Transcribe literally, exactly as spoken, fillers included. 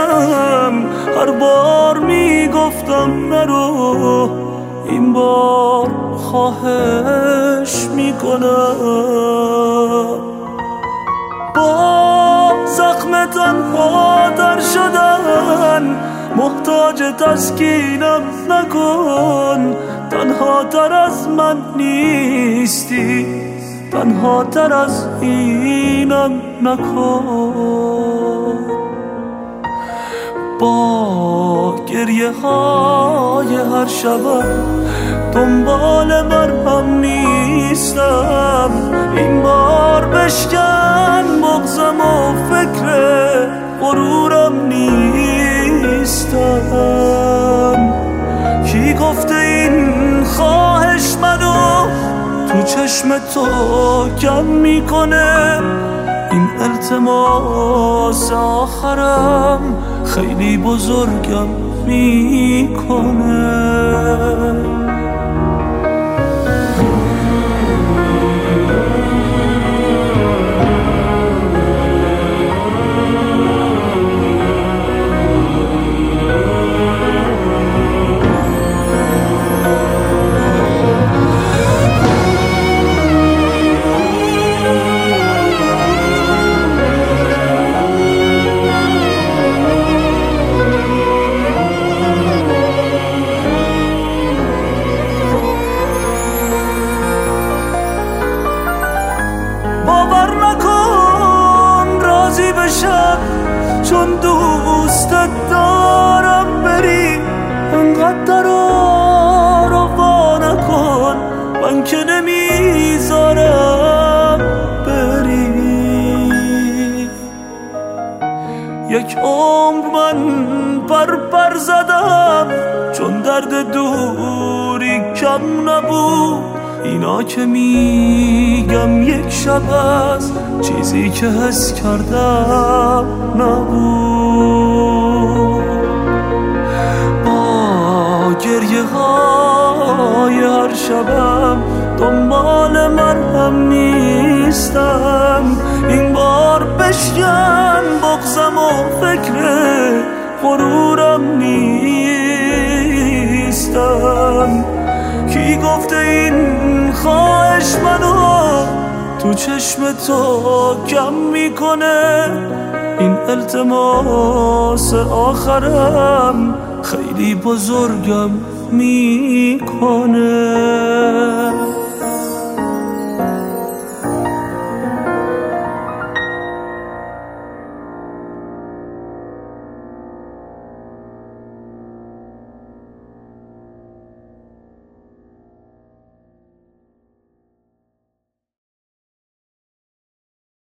بشم. هر بار میگفتم نرو، این بار خواهش میکنم. با زخم تنها در شدن محتاج تسکینم نکن. تنها تر از من نیستی، تنها تر از اینم نکن. با گریه های هر شبم دنبال مرهم نیستم. این بار بشکن بغضم و فکر غرورم نیستم. کی گفته این خواهش منو تو چشم تو کم میکنه؟ این التماس آخرم خیلی بزرگم میکنه. باور نکن راضی بشم چون دوستت دارم بری. انقدر رو با نکن، من که نمیذارم بری. یک عمر من پر پر زدم چون درد دوری کم نبود. اینا که میگم یک شب از چیزی که حس کردم نبود. با گریه های هر شبم دنبال مرهم نیستم. این بار بشکن بغضم و فکر غرورم نیستم. کی گفته این خواهش منو تو چشم تو کم میکنه؟ این التماس آخرم خیلی بزرگم میکنه.